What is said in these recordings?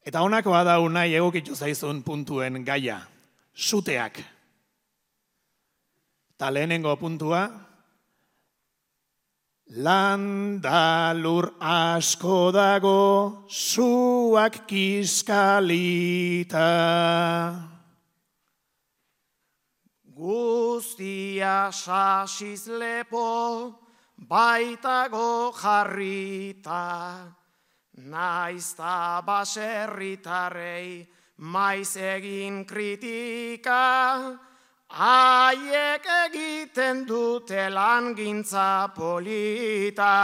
Eta honakoa da nahi egokitu zaizun puntuen gaia, suteak. Eta lehenengo puntua, landa lur asko dago, suak kiskalita. Guztia sasiz lepo, baitago jarrita, naizta baserritarrei maiz egin kritika, haiek egiten dute langintza polita.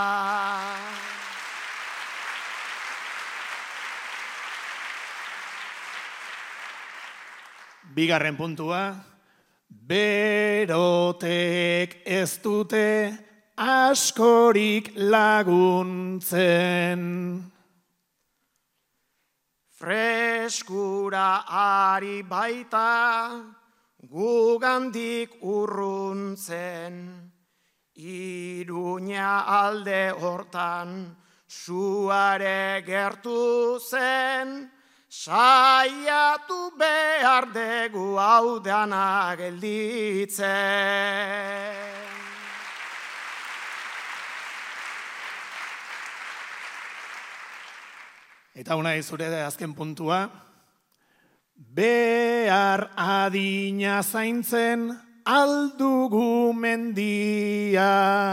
Bigarren puntua, berotek ez dute askorik laguntzen. Freskura ari baita, gugandik urruntzen, Iruña alde hortan, suare gertu zen, saiatu behar degu hau dana gelditzen. Eta unai zure azken puntua, behar adina zaintzen aldugu mendia.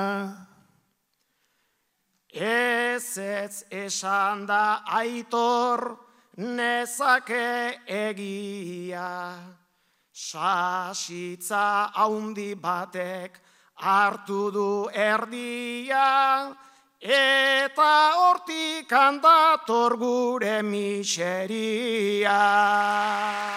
Ez esan da aitor nezake egia, sasitza haundi batek hartu du erdia, eta hortik handator gure miseria.